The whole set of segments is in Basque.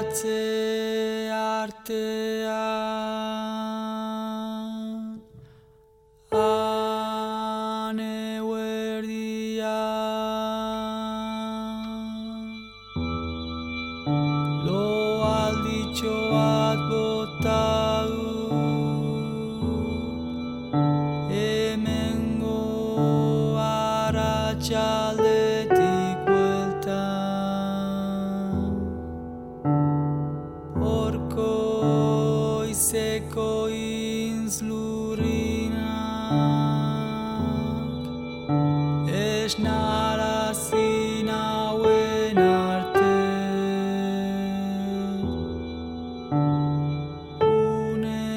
Maiatze artean ane huerdian lo alditxo bat bota hemengo arratsaldetik bueltan horko izeko inzlurrinak esnarazi nauen arte une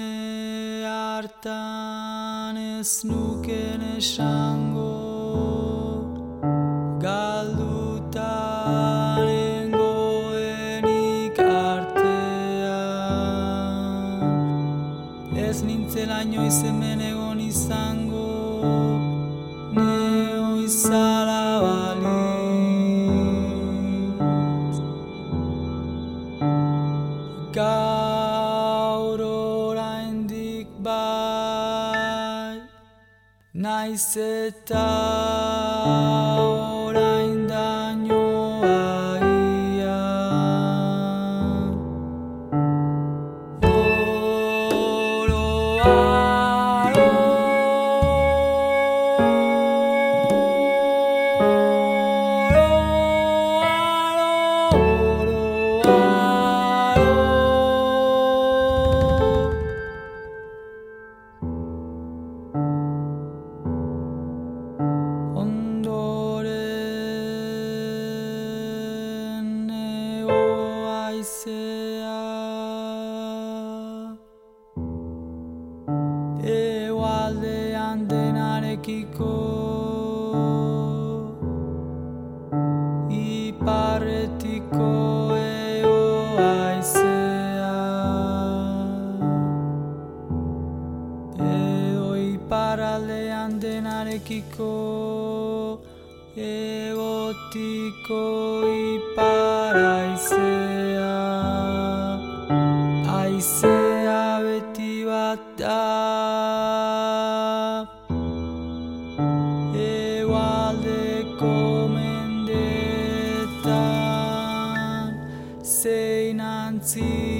hartan ez nuken esango galduta nengoenik artean ez nintzela inoiz hemen egon izango neo izala balitz gaur oraindik bai naiz eta oraindaino agian ondoren neo haizea hegoaldean denarekiko iparretiko hego haizea edo iparraldean denarekiko egotiko ipar haizea haizea beti bat da hegoaldeko mendeetan zein antzi